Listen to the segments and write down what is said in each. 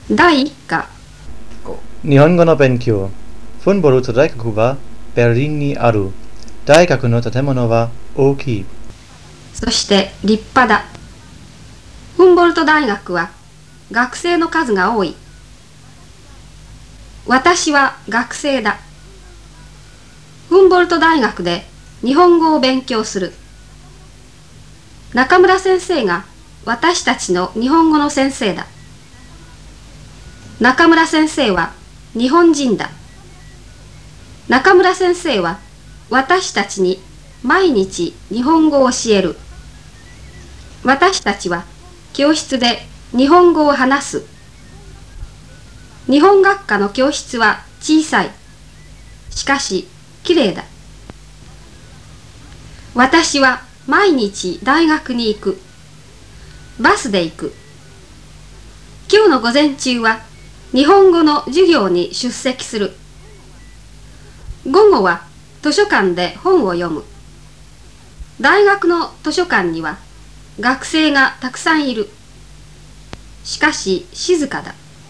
第1課。 日本語の勉強。フンボルト大学はベルリンにある。大学の建物は大きい。 そして立派だ。フンボルト大学は学生の数が多い。私は学生だ。フンボルト大学で日本語を勉強する。中村先生が私たちの日本語の先生だ。中村先生は日本人だ。中村先生は私たちに毎日日本語を教える。私たちは教室で日本語を話す。日本学科の教室は小さい。しかし、きれいだ。私は毎日大学に行く。バスで行く。今日の午前中は日本語の授業に出席する。午後は図書館で本を読む。大学の図書館には学生がたくさんいる。しかし静かだ。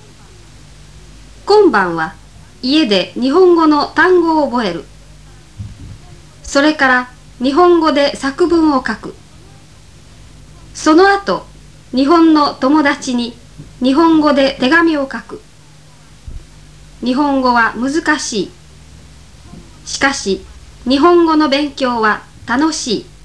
今晩は家で日本語の単語を覚える。それから日本語で作文を書く。その後、日本の友達に日本語で手紙を書く。日本語は難しい。しかし、日本語の勉強は楽しい。